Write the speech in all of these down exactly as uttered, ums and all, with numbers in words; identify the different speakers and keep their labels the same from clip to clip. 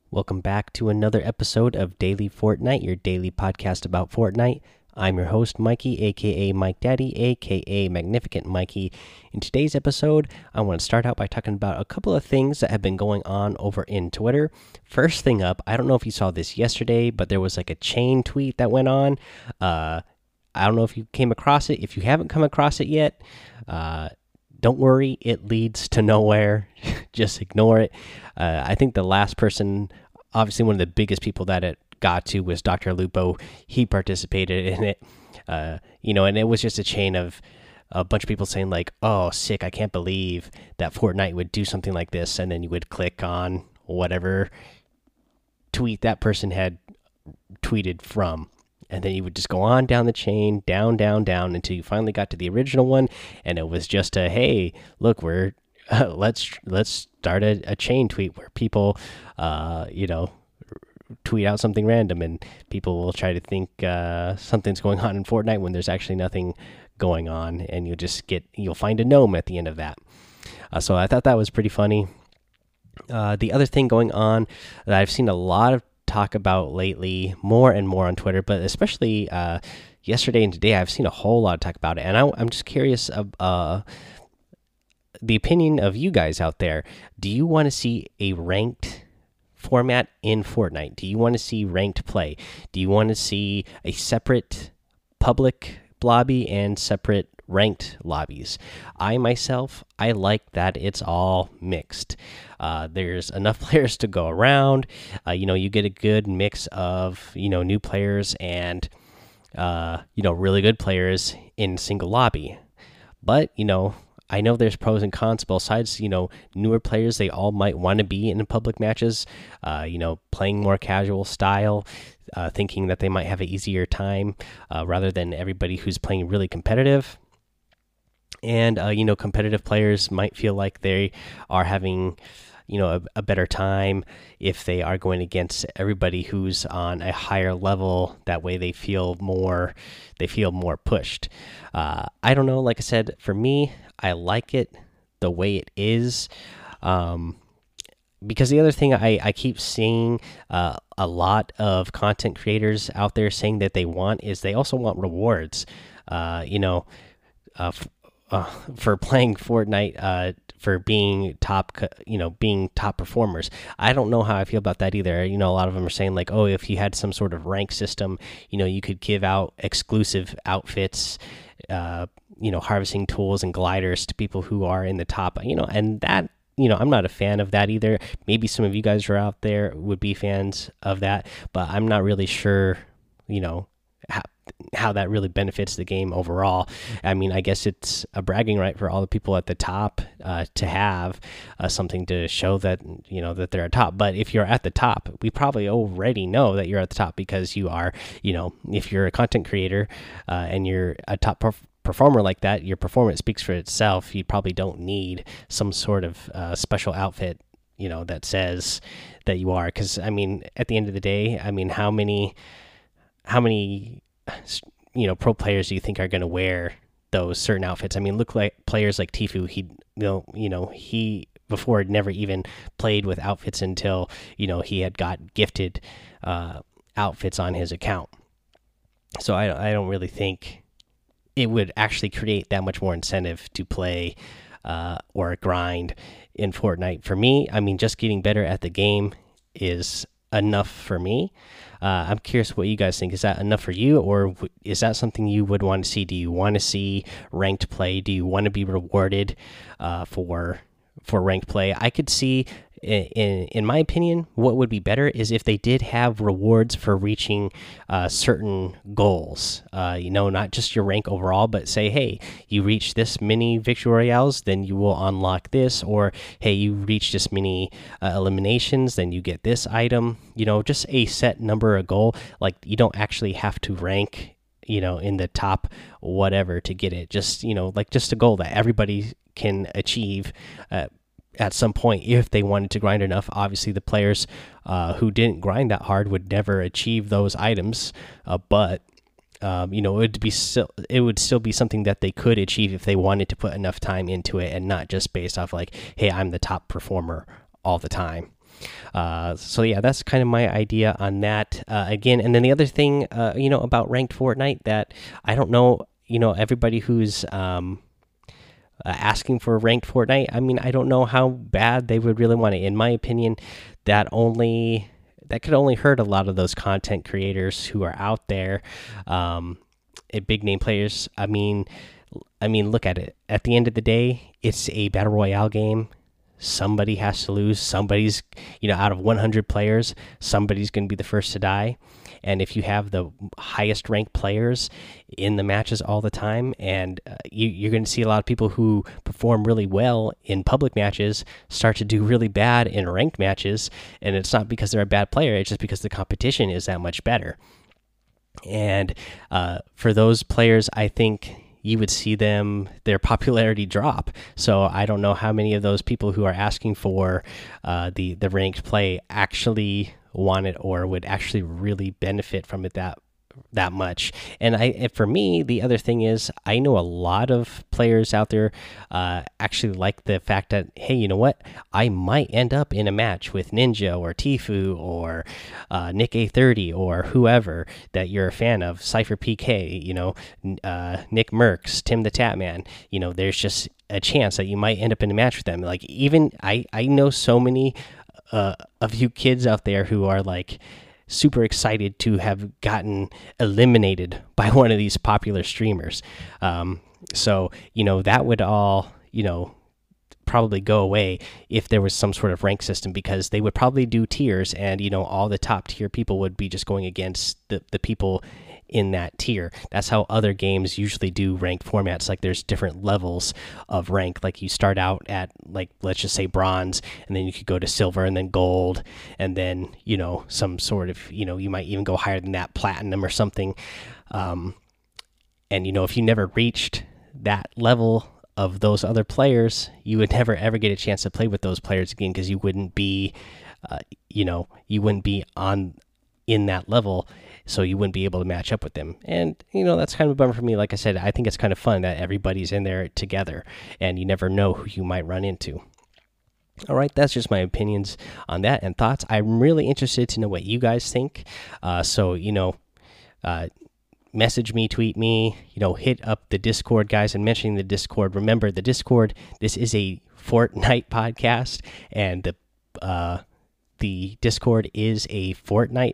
Speaker 1: Welcome back to another episode of Daily Fortnite, your daily podcast about Fortnite. I'm your host, Mikey, aka Mike Daddy, aka Magnificent Mikey. In today's episode, I want to start out by talking about a couple of things that have been going on over in Twitter. First thing up, I don't know if you saw this yesterday, but there was like a chain tweet that went on. Uh, I don't know if you came across it. If you haven't come across it yet, uh, don't worry, it leads to nowhere. Just ignore it. Uh, I think the last person, obviously one of the biggest people that it got to, was Doctor Lupo. He participated in it, uh, you know, and it was just a chain of a bunch of people saying like, "Oh, sick! I can't believe that Fortnite would do something like this." And then you would click on whatever tweet that person had tweeted from, and then you would just go on down the chain, down, down, down, until you finally got to the original one, and it was just a, "Hey, look, we're uh, let's let's start a, a chain tweet where people, uh, you know." tweet out something random and people will try to think uh, something's going on in Fortnite when there's actually nothing going on, and you'll just get you'll find a gnome at the end of that. Uh, so I thought that was pretty funny. Uh, the other thing going on that I've seen a lot of talk about lately, more and more on Twitter, but especially uh, yesterday and today, I've seen a whole lot of talk about it, and I, I'm just curious of uh, the opinion of you guys out there. Do you want to see a ranked format in Fortnite? Do you want to see ranked play? Do you want to see a separate public lobby and separate ranked lobbies? I myself, I like that it's all mixed. Uh, there's enough players to go around. Uh, you know, you get a good mix of, you know, new players and uh, you know, really good players in single lobby. But you know, I know there's pros and cons both sides. You know, newer players, they all might want to be in public matches, uh, you know, playing more casual style, uh, thinking that they might have an easier time uh, rather than everybody who's playing really competitive. And, uh, you know, competitive players might feel like they are having, you know, a, a better time if they are going against everybody who's on a higher level. That way they feel more, they feel more pushed. Uh, I don't know. Like I said, for me, I like it the way it is. Um, because the other thing I, I keep seeing uh, a lot of content creators out there saying that they want is they also want rewards. Uh, you know, uh, uh, for playing Fortnite, uh, for being top, you know, being top performers. I don't know how I feel about that either. You know, a lot of them are saying like, oh, if you had some sort of rank system, you know, you could give out exclusive outfits, uh, you know, harvesting tools and gliders to people who are in the top, you know, and that, you know, I'm not a fan of that either. Maybe some of you guys are out there would be fans of that, but I'm not really sure, you know, how, how that really benefits the game overall. I mean, I guess it's a bragging right for all the people at the top uh, to have uh, something to show that, you know, that they're at top. But if you're at the top, we probably already know that you're at the top because you are, you know, if you're a content creator uh, and you're a top perf performer like that, your performance speaks for itself. You probably don't need some sort of uh, special outfit, you know, that says that you are. Because I mean, at the end of the day, I mean, how many, how many, you know, pro players do you think are going to wear those certain outfits? I mean, look like players like Tfue. He, you know, you know, he before had never even played with outfits until, you know, he had got gifted uh, outfits on his account. So I, I don't really think it would actually create that much more incentive to play uh, or grind in Fortnite. For me, I mean, just getting better at the game is enough for me. Uh, I'm curious what you guys think. Is that enough for you, or is that something you would want to see? Do you want to see ranked play? Do you want to be rewarded uh, for for ranked play? I could see, in in my opinion, what would be better is if they did have rewards for reaching uh, certain goals. Uh, you know, not just your rank overall, but say, hey, you reach this many victory royales, then you will unlock this, or hey, you reach this many uh, eliminations, then you get this item. You know, just a set number, a goal. Like you don't actually have to rank, you know, in the top whatever to get it. Just, you know, like just a goal that everybody can achieve uh, at some point if they wanted to grind enough. Obviously, the players uh, who didn't grind that hard would never achieve those items, uh, but um, you know, it would be still it would still be something that they could achieve if they wanted to put enough time into it, and not just based off like, hey, I'm the top performer all the time. Uh, so yeah, that's kind of my idea on that. Uh, again, and then the other thing, uh, you know, about ranked Fortnite that I don't know, you know, everybody who's um, uh, asking for ranked Fortnite. I mean, I don't know how bad they would really want it. In my opinion, that only that could only hurt a lot of those content creators who are out there, um, at big name players. I mean, I mean, look at it. At the end of the day, it's a battle royale game. Somebody has to lose. Somebody's, you know, out of one hundred players, somebody's going to be the first to die. And if you have the highest ranked players in the matches all the time, and uh, you, you're going to see a lot of people who perform really well in public matches start to do really bad in ranked matches. And it's not because they're a bad player, it's just because the competition is that much better. And uh, for those players, I think you would see them their popularity drop. So I don't know how many of those people who are asking for uh, the the ranked play actually want it or would actually really benefit from it that that much. And I and for me, the other thing is I know a lot of players out there uh, actually like the fact that, hey, you know what, I might end up in a match with Ninja or Tfue or uh, Nick A thirty or whoever that you're a fan of, Cypher P K, you know, uh, Nick Mercs, Tim the Tatman. You know, there's just a chance that you might end up in a match with them. Like, even I I know so many uh, of you kids out there who are like super excited to have gotten eliminated by one of these popular streamers. Um, so, you know, that would all, you know, probably go away if there was some sort of rank system, because they would probably do tiers, and, you know, all the top tier people would be just going against the, the people in that tier. That's how other games usually do ranked formats. Like, there's different levels of rank. Like, you start out at, like, let's just say bronze, and then you could go to silver and then gold, and then, you know, some sort of, you know, you might even go higher than that, platinum or something. Um, and, you know, if you never reached that level of those other players, you would never ever get a chance to play with those players again, because you wouldn't be, uh, you know, you wouldn't be on in that level, so you wouldn't be able to match up with them. And, you know, that's kind of a bummer for me. Like I said, I think it's kind of fun that everybody's in there together, and you never know who you might run into. All right, that's just my opinions on that and thoughts. I'm really interested to know what you guys think. Uh, so, you know, uh, message me, tweet me, you know, hit up the Discord, guys. And mentioning the Discord, remember the Discord, this is a Fortnite podcast, and the uh, the Discord is a Fortnite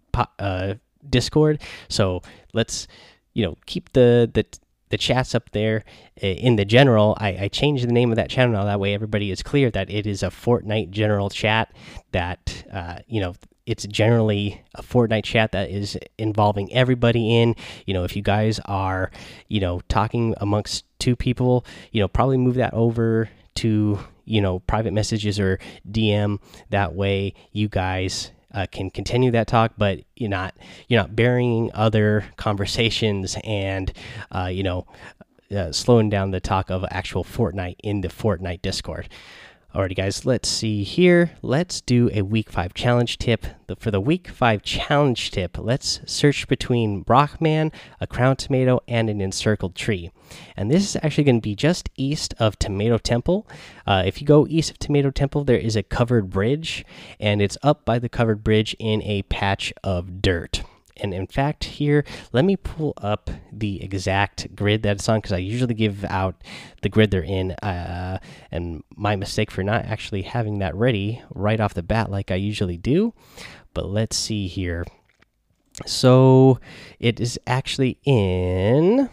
Speaker 1: uh, Discord. So let's, you know, keep the the the chats up there. In the general, I, I changed the name of that channel now, that way everybody is clear that it is a Fortnite general chat, that uh, you know, it's generally a Fortnite chat that is involving everybody in. You know, if you guys are, you know, talking amongst two people, you know, probably move that over to, you know, private messages or D M. That way you guys uh, can continue that talk, but you're not you're not burying other conversations and uh, you know, uh, slowing down the talk of actual Fortnite in the Fortnite Discord. Alrighty, guys, let's see here. Let's do a week five challenge tip. The, for the week five challenge tip, let's search between Brockman, a crown tomato, and an encircled tree. And this is actually going to be just east of Tomato Temple. Uh, if you go east of Tomato Temple, there is a covered bridge, and it's up by the covered bridge in a patch of dirt. And in fact, here, let me pull up the exact grid that it's on, because I usually give out the grid they're in. Uh, and my mistake for not actually having that ready right off the bat like I usually do. But let's see here. So it is actually in...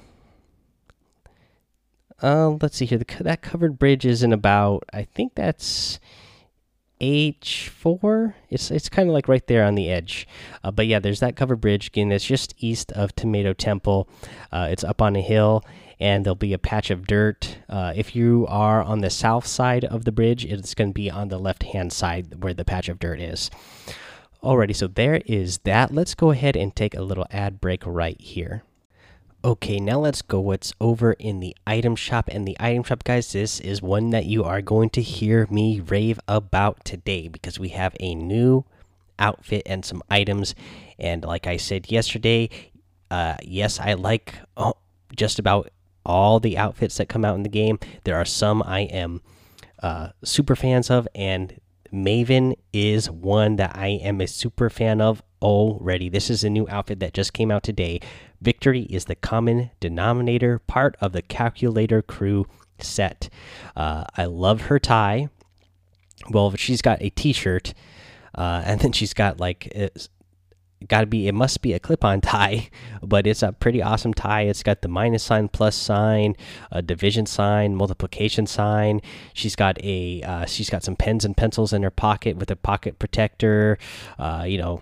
Speaker 1: Uh, let's see here. The, that covered bridge is in about, I think that's H four. It's it's kind of like right there on the edge. Uh, but yeah, there's that covered bridge again. It's just east of Tomato Temple. Uh, it's up on a hill, and there'll be a patch of dirt. Uh, if you are on the south side of the bridge, it's going to be on the left hand side where the patch of dirt is. Alrighty, so there is that. Let's go ahead and take a little ad break right here. Okay, now let's go what's over in the item shop. And the item shop, guys, this is one that you are going to hear me rave about today, because we have a new outfit and some items. And like I said yesterday, uh, yes, I like oh, just about all the outfits that come out in the game. There are some I am uh, super fans of, and Maven is one that I am a super fan of already. This is a new outfit that just came out today. Victory is the common denominator, part of the Calculator Crew set. Uh, I love her tie. Well, she's got a t-shirt, uh, and then she's got like it's got to be it must be a clip-on tie, but it's a pretty awesome tie. It's got the minus sign, plus sign, a division sign, multiplication sign. She's got a uh, she's got some pens and pencils in her pocket with a pocket protector. Uh, you know,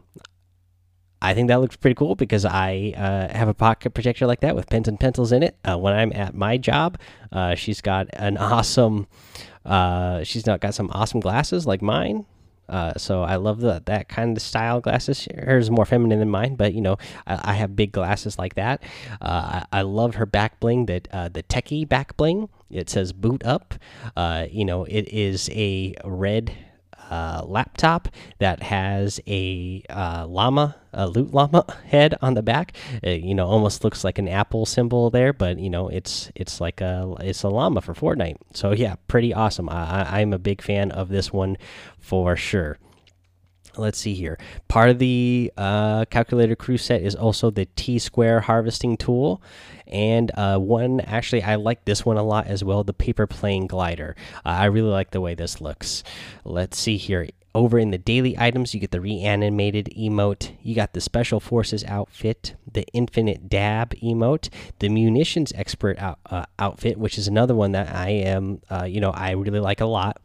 Speaker 1: I think that looks pretty cool because I uh, have a pocket protector like that with pens and pencils in it uh, when I'm at my job. Uh, she's got an awesome. Uh, she's not got some awesome glasses like mine. Uh, so I love the, that kind of style glasses. Hers is more feminine than mine, but you know I, I have big glasses like that. Uh, I, I love her back bling, that uh, the techie back bling. It says boot up. Uh, you know it is a red uh, laptop that has a uh, llama, a loot llama head on the back. Uh, you know, almost looks like an Apple symbol there, but you know, it's it's like a it's a llama for Fortnite. So yeah, pretty awesome. I, I'm a big fan of this one for sure. Let's see here. Part of the uh, Calculator Crew set is also the T Square harvesting tool, and uh, one actually I like this one a lot as well. The paper plane glider. Uh, I really like the way this looks. Let's see here. Over in the daily items, you get the reanimated emote. You got the special forces outfit, the infinite dab emote, the munitions expert out, uh, outfit, which is another one that I am, uh, you know, I really like a lot.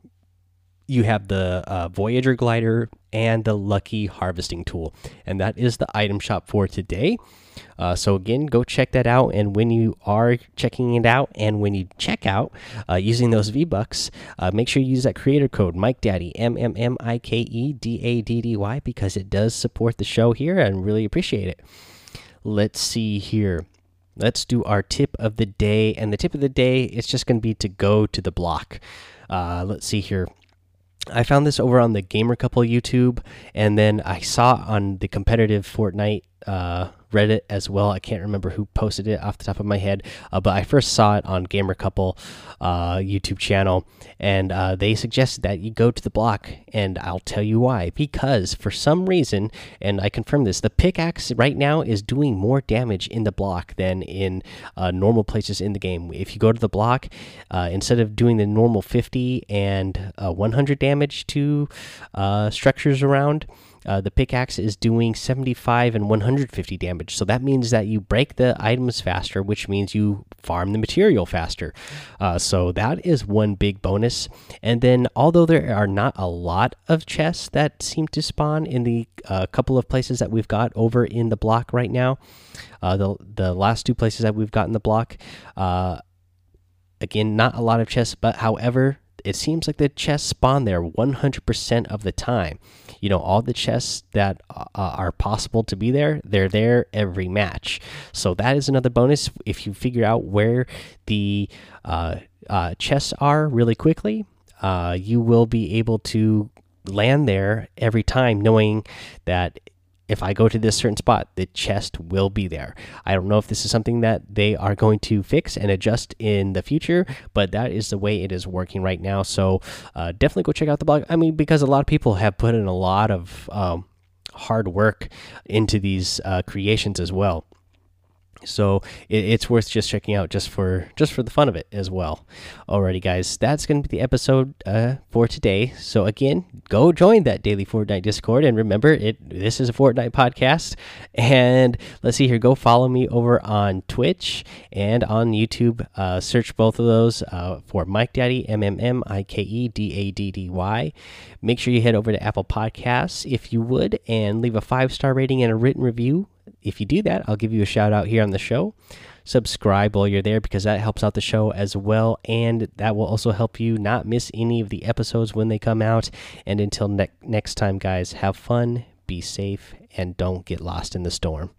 Speaker 1: You have the uh, Voyager glider and the Lucky harvesting tool, and that is the item shop for today. Uh, so again, go check that out, and when you are checking it out, and when you check out uh, using those V bucks, uh, make sure you use that creator code Mike Daddy, M M M I K E D A D D Y, because it does support the show here, and really appreciate it. Let's see here. Let's do our tip of the day, and the tip of the day is just going to be to go to the block. Uh, let's see here. I found this over on the Gamer Couple YouTube, and then I saw on the competitive Fortnite uh, Reddit as well. I can't remember who posted it off the top of my head, uh, but I first saw it on Gamer Couple uh, YouTube channel, and uh, they suggested that you go to the block, and I'll tell you why. Because for some reason, and I confirm this, the pickaxe right now is doing more damage in the block than in uh, normal places in the game. If you go to the block, uh, instead of doing the normal fifty and uh, one hundred damage to uh, structures around, Uh, the pickaxe is doing seventy-five and one hundred fifty damage. So that means that you break the items faster, which means you farm the material faster. Uh, so that is one big bonus. And then, although there are not a lot of chests that seem to spawn in the uh, couple of places that we've got over in the block right now, uh, the the last two places that we've got in the block, uh, again, not a lot of chests, but however, it seems like the chests spawn there one hundred percent of the time. You know, all the chests that uh, are possible to be there, they're there every match. So that is another bonus. If you figure out where the uh, uh, chests are really quickly, uh, you will be able to land there every time, knowing that if I go to this certain spot, the chest will be there. I don't know if this is something that they are going to fix and adjust in the future, but that is the way it is working right now. So uh, definitely go check out the blog. I mean, because a lot of people have put in a lot of um, hard work into these uh, creations as well. So it, it's worth just checking out just for just for the fun of it as well. Alrighty, guys, that's going to be the episode uh, for today. So again, go join that daily Fortnite Discord, and remember, it this is a Fortnite podcast. And let's see here, go follow me over on Twitch and on YouTube. Uh, search both of those uh, for Mike Daddy, M M M I K E D A D D Y. Make sure you head over to Apple Podcasts if you would, and leave a five star rating and a written review. If you do that, I'll give you a shout out here on the show. Subscribe while you're there, because that helps out the show as well, and that will also help you not miss any of the episodes when they come out. And until ne next time, guys, have fun, be safe, and don't get lost in the storm.